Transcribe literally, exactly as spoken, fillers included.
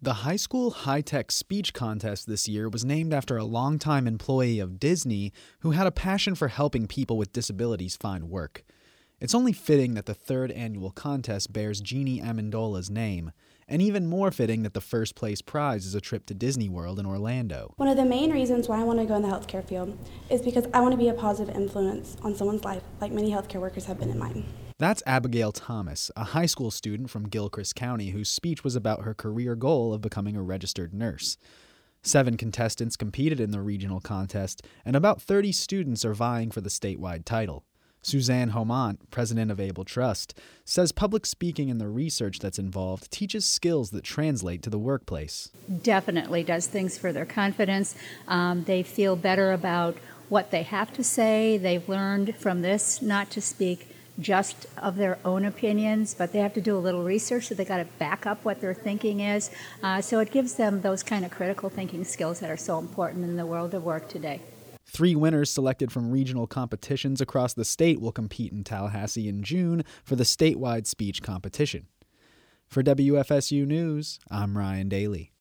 The high school high-tech speech contest this year was named after a longtime employee of Disney who had a passion for helping people with disabilities find work. It's only fitting that the third annual contest bears Jeannie Amendola's name, and even more fitting that the first place prize is a trip to Disney World in Orlando. One of the main reasons why I want to go in the healthcare field is because I want to be a positive influence on someone's life, like many healthcare workers have been in mine. That's Abigail Thomas, a high school student from Gilchrist County whose speech was about her career goal of becoming a registered nurse. Seven contestants competed in the regional contest, and about thirty students are vying for the statewide title. Suzanne Homont, president of Able Trust, says public speaking and the research that's involved teaches skills that translate to the workplace. Definitely does things for their confidence. Um, they feel better about what they have to say. They've learned from this not to speak just of their own opinions, but they have to do a little research, so they got to back up what their thinking is. Uh, so it gives them those kind of critical thinking skills that are so important in the world of work today. Three winners selected from regional competitions across the state will compete in Tallahassee in June for the statewide speech competition. For W F S U News, I'm Ryan Daly.